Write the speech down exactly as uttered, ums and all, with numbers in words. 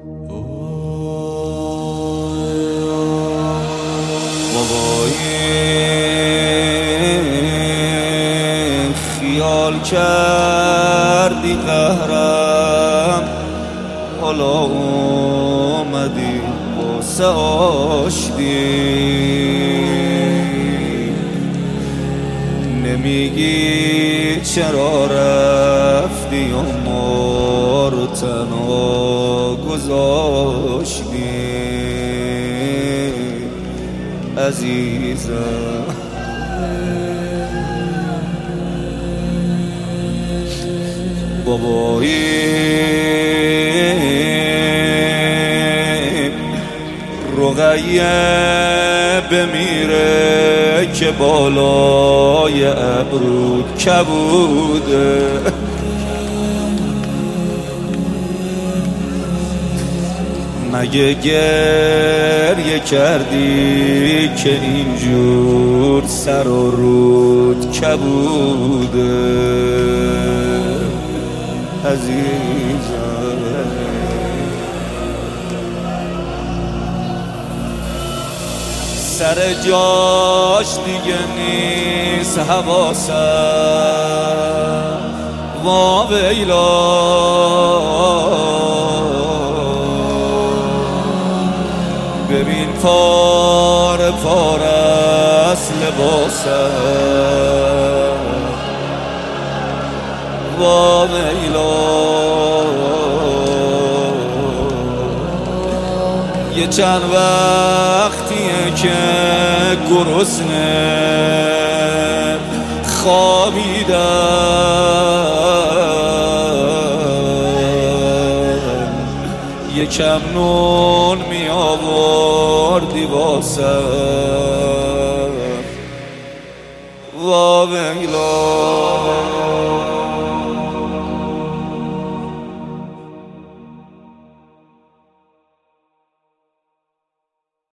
خیال کردی قهرم، حالا اومدی واسه آشتی، نمیگی چرا رفتی و ما رو تنها گذاشتی عزیزم. بابایی رقیه بمیره که بالای ابرود کبوده، مگه گریه کردی که اینجور سر و رود کبوده عزیزم. سر جاش دیگه نیست حواسم، وا ویلا ببین پاره پاره است لباسم، وا ویلا یه چند وقتیه که گرسنه خوابیدم، یکم نون می آوردی واسم، وا ویلا.